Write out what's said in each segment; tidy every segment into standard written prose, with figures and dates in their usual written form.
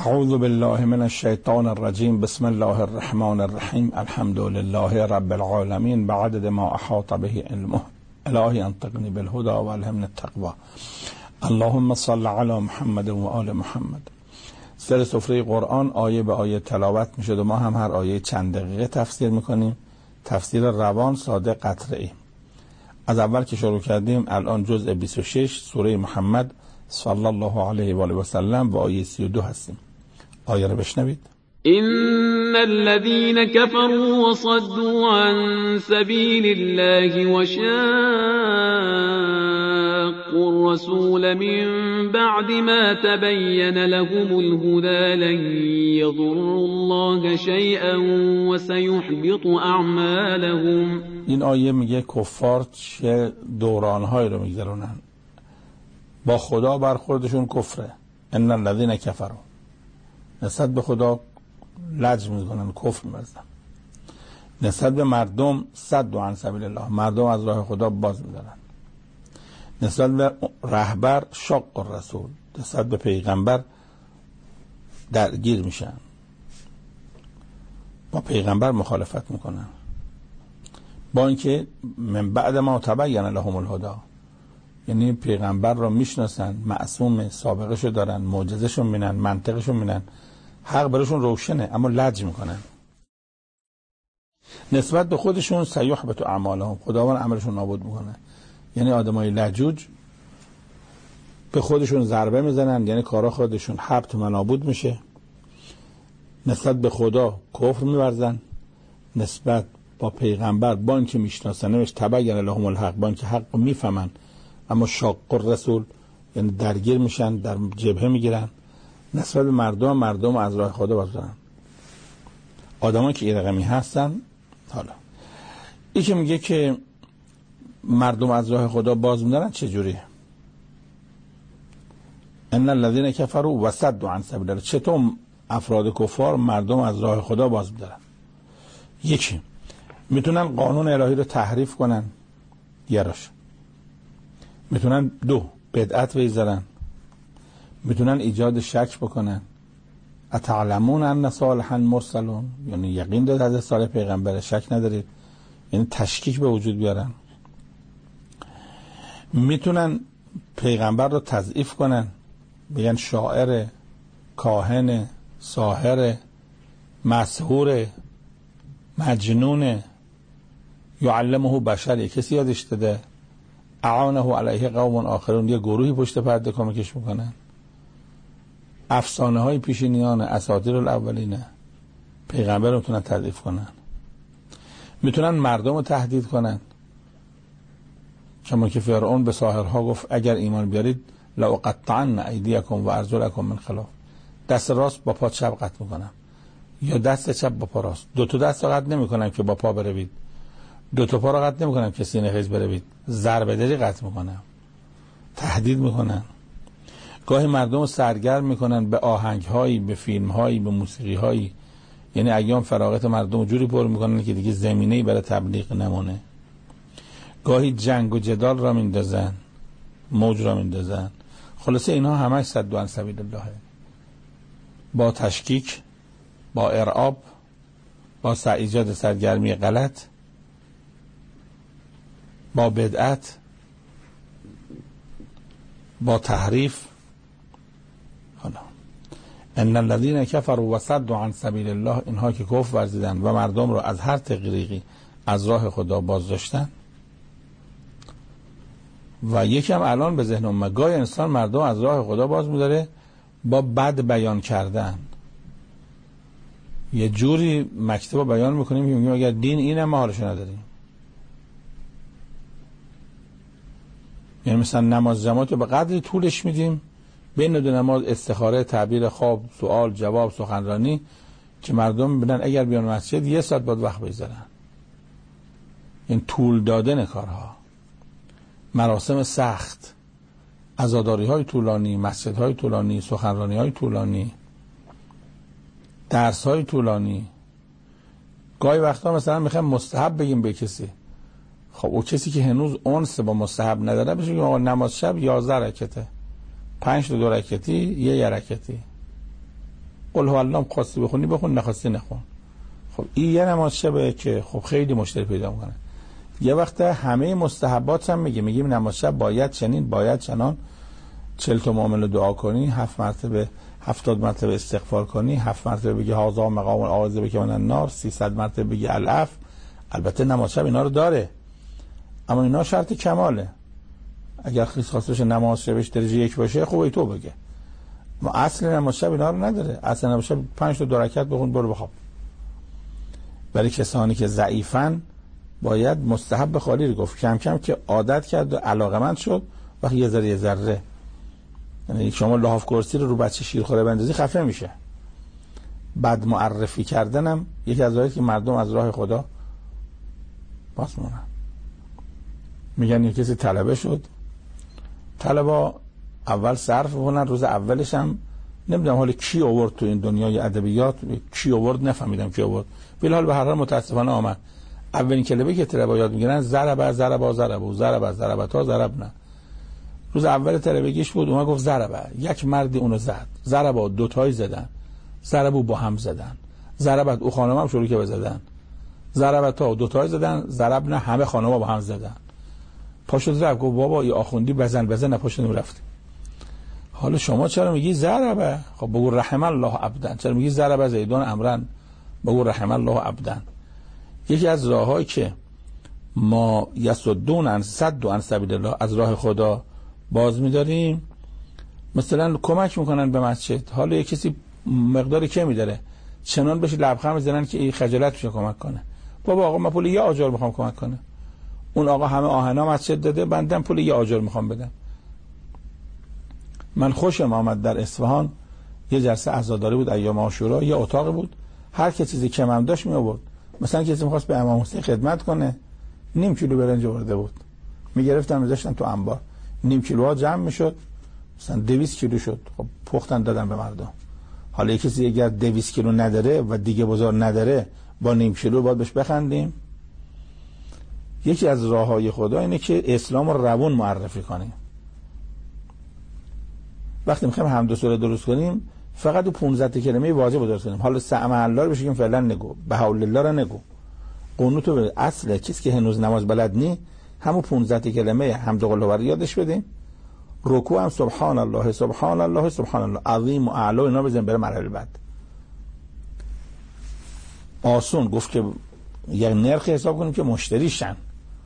اعوذ بالله من الشیطان الرجیم. بسم الله الرحمن الرحیم. الحمد لله رب العالمین بعدد ما احاط به علمه. الهی انطقنی بالهدى و الهمنی التقوى. اللهم صل علی محمد و آل محمد. سر سفره قرآن آیه به آیه تلاوت میشه و ما هم هر آیه چند دقیقه تفسیر میکنیم. تفسیر روان، ساده، قطعی. از اول که شروع کردیم الان جزء 26 سوره محمد صلی الله علیه و آله و سلم و آیه 32 هستیم. آیه رو بشنوید. إن الذين كفروا وصدوا عن سبيل الله وشاقوا الرسول من بعد ما تبين لهم الهدى لن يضروا الله شيئا وسيحبط أعمالهم. این آیه میگه کفار چه دورانهایی رو میگذرونن. با خدا برخوردشون کفره. ان الذين كفروا، نسبت به خدا لج میکنن، کفر می‌ورزن. نسبت به مردم صد عن سبیل الله، مردم از راه خدا باز می‌دارن. نسبت به رهبر شاق الرسول، نسبت به پیغمبر درگیر میشن، با پیغمبر مخالفت میکنن. با اینکه من بعد ما تبین لهم الهدى، یعنی پیغمبر را میشناسن، معصوم، سابقه شو دارن، معجزه شو میبینن، منطقشو میبینن، حق براشون روشنه، اما لج میکنن. نسبت به خودشون سیحبط اعمالهم، خداوند عملشون نابود میکنه. یعنی آدمای لجوج به خودشون ضربه میزنن، یعنی کارا خودشون حبط و نابود میشه. نسبت به خدا کفر میورزن. نسبت با پیغمبر با اینکه میشناسنش تبین لهم الحق، با اینکه حق میفهمن، اما شاق الرسول، یعنی درگیر میشن، در جبهه میگیرن. نسبت به مردم از راه خدا باز دارن. آدمایی که این رقمی هستن. حالا این که میگه که مردم از راه خدا باز میدارن چجوری؟ ان الذين كفروا وصدوا عن سبيل الله، چطور افراد کفار مردم از راه خدا باز میدارن؟ یکی، میتونن قانون الهی رو تحریف کنن، یراش. میتونن دو، بدعت بذارن. میتونن ایجاد شک بکنن. اتعلمون ان صالحا مرسلون، یعنی یقین دارید از صالح پیغمبر، شک ندارید، یعنی تشکیک به وجود بیارن. میتونن پیغمبر رو تضعیف کنن، بگن شاعر، کاهن، ساحر، مسحور، مجنون، یعلمه بشر، کسی یادش داده، اعانه علیه قوم آخرون، یه گروهی پشت پرده کمکش میکنن. افسانه های پیشینیان، اساطیر الاولین، پیغمبر رو میتونن تضعیف کنن. میتونن مردم رو تهدید کنن، چون که فرعون به ساحرها گفت اگر ایمان بیارید لأقطعن ایدیکم و ارجلکم من خلاف، دست راست با پا چپ قطع میکنم، یا دست چپ با پا راست. دو تا دست رو قطع نمیکنم که با پا بروید، دو تا پا رو قطع نمیکنم که سینه خیز بروید، ضربه دری قطع میکنم، تهدید میکنن. گاهی مردم رو سرگرم میکنن به آهنگهایی، به فیلمهایی، به موسیقیهایی، یعنی ایام فراغت مردم جوری پر میکنن که دیگه زمینه‌ای برای تبلیغ نمونه. گاهی جنگ و جدال را میندازن، موج را میندازن. خلاصه اینها همش صد عن سبیل الله، با تشکیک، با ارعاب، با ایجاد سرگرمی غلط، با بدعت، با تحریف. حالا ان الذين كفروا وصدوا عن سبيل الله، اینها که کفر ورزیدن و مردم رو از هر طریقی از راه خدا باز داشتن. و یکم الان به ذهن اومد گاهی انسان مردم از راه خدا باز می‌داره با بد بیان کردن. یه جوری مکتب بیان میکنیم که میگیم اگر دین اینه ما حالش نداریم. یعنی مثلا نماز جماعت رو به قدری طولش میدیم، بین دو نماز استخاره، تعبیر خواب، سوال، جواب، سخنرانی، که مردم میبینن اگر بیان مسجد 1 ساعت باید وقت بذارن. این طول دادن کارها، مراسم سخت، عزاداری های طولانی، مسجد های طولانی، سخنرانی های طولانی، درس های طولانی. گاهی وقتا مثلا میخوایم مستحب بگیم به کسی، خب او کسی که هنوز انس با مستحب نداره بشه آقا نماز شب 11 رکعته، 5 تا 2 رکعتی، 1 رکعتی. قل هو الله خواستی بخونی بخون، نخواستی نخون. خب این یه نماز شبه که خب خیلی مشتری پیدا میکنه. یه وقت همه مستحبات هم میگیم نماز شب باید چنین، باید چنان، 40 تا مؤمن دعا کنی، 7 مرتبه 70 مرتبه استغفار کنی، 7 مرتبه بگی هذا مقام اعوذ بک من النار، 300 مرتبه بگی العفو. البته نماز شب اینا رو داره، اما اینا شرط کماله. اگر خواست بشه نماز شبش درجه 1 باشه خوبه تو بگه. ما اصل نماز شب اینا رو نداره. اصل نماز شب 5 تا 2 رکعت بخون برو بخواب. برای کسانی که ضعیفن باید مستحب خالی رو گفت، کم کم که عادت کرد و علاقمند شد، وقتی یه ذره یعنی شما لحاف کرسی رو بچه شیرخواره بندازی خفه میشه. بعد معرفی کردنم یکی از راهایی که مردم از راه خدا باز مونن. میگن یه کسی طلبه شد، طلبا اول صرف بکنن، روز اولش هم نمیدونم حالا کی آورد تو این دنیای ادبیات، کی آورد نفهمیدم کی آورد، ولی حال به هر حال متاسفانه آمد. اولین کلمه که طلبا یاد میگیرن ضرب تا ضربنا. روز اول طلبگیش بود، اومد گفت ضربه، یک مردی اونو زد، ضربا 2 تایی زدن، ضربو با هم زدن، ضربت او خانم هم شروع که بزدن، ضربتا 2 تایی زدن، ضربنا همه خانم‌ها با هم زدن. پاشو رفت گفت بابا ای آخوندی بزن نپاشو رفت. حالا شما چرا میگی ضربه؟ خب بگو رحم الله عبدا. چرا میگی ضربه زیدون امرن؟ بگو رحم الله عبدا. یکی از راهایی که ما یصدون عن سبیل الله، از راه خدا باز می‌داریم، مثلا کمک میکنن به مسجد. حالا یک کسی مقداری که میداره چنان بشه لبخند میزنن که این خجالت بشه کمک کنه. بابا آقا من پول یه آجر میخوام کمک کنه. اون آقا همه آهنا مسجد داده، بندم پول یه آجر میخوام بدم. من خوشم آمد در اصفهان یه جلسه عزاداری بود ایام عاشورا، یه اتاق بود، هر کی چیزی کم هم داشت می آورد. مثلا کسی می‌خواست به امام حسین خدمت کنه، نیم کیلو برنج آورده بود، میگرفتن میذاشتن تو انبار، نیم کیلوها جمع میشد، مثلا 200 کیلو شد. خب پختن دادن به مردم. حالا کسی اگر 200 کیلو نداره و دیگه بازار نداره، با نیم کیلو باید بهش بخندیم. یکی از راههای خدا اینه که اسلام رو روون معرفی کنیم. وقتی میخوایم حمد و سوره درست کنیم فقط 15 کلمه واجب درست کنیم. حالا سمع الله رو بشیم فعلا نگو، بهاء الله رو نگو، قنوت رو اصل چیزی که هنوز نماز بلد نی همون 15 کلمه حمد و قل یادش بدیم. رکوع هم سبحان الله سبحان الله سبحان الله عظیم و اعلی اینا بزنیم بره مرحله بعد. آسون گفت که یک نرخ حساب کنیم که مشتریشن،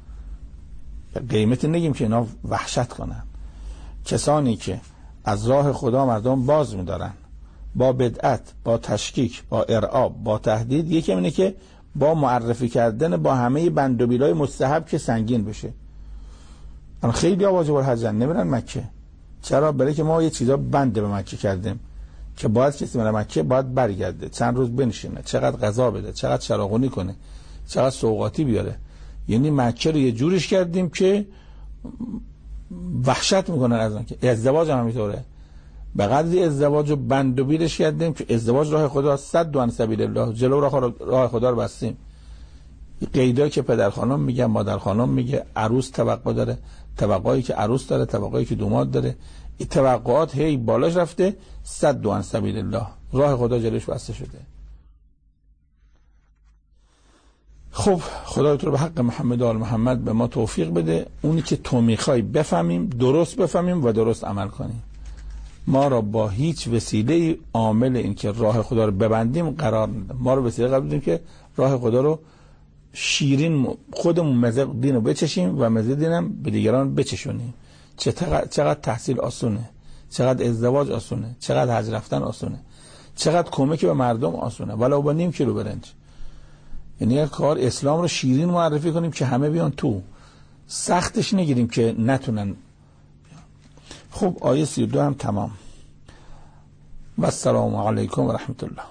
قیمت نگیم که اینا وحشت کنن. کسانی که از راه خدا مردم باز می‌دارن با بدعت، با تشکیک، با ارعاب، با تهدید، یکی اینه که با معرفی کردن با همه بند و بیلای مستحب که سنگین بشه. اما خیلی واجب الحج نمیرن مکه. چرا؟ برای که ما یه چیزا بند به مکه کردیم که باید کسی بره مکه باید برگرده، چند روز بنشینه، چقدر غذا بده، چقدر چراغونی کنه، چقدر سوغاتی بیاره. یعنی مکه رو یه جوریش کردیم که وحشت میکنن از اون. که ازدواج هم همینطوره، به قدری ازدواج رو بند و بیلش کردیم که ازدواج راه خدا، صد عن سبیل الله، جلو راه خدا رو بستیم. قیدایی که پدر خانم میگه، مادر خانم میگه، عروس توقع داره، توقعی که عروس داره، توقعی که دوماد داره، این توقعات هی بالاش رفته، صد عن سبیل الله، راه خدا جلوش بسته شده. خب خدای تو رو به حق محمد و آل محمد به ما توفیق بده، اونی که تو میخوای بفهمیم، درست بفهمیم و درست عمل کنیم. ما را با هیچ وسیله عامل این که راه خدا رو ببندیم قرار نده. ما رو وسیله قرار بدیم که راه خدا رو شیرین خودمون مزه دین رو بچشیم و مزه دینم به دیگران بچشونیم. چقدر تحصیل آسونه، چقدر ازدواج آسونه، چقدر حج رفتن آسونه، چقدر کمک به مردم آسونه، ولو با نیم کیلو برنج. یعنی یک کار اسلام رو شیرین معرفی کنیم که همه بیان تو، سختش نگیریم که نتونن. خب آیه 32 هم تمام. و السلام علیکم و رحمت الله.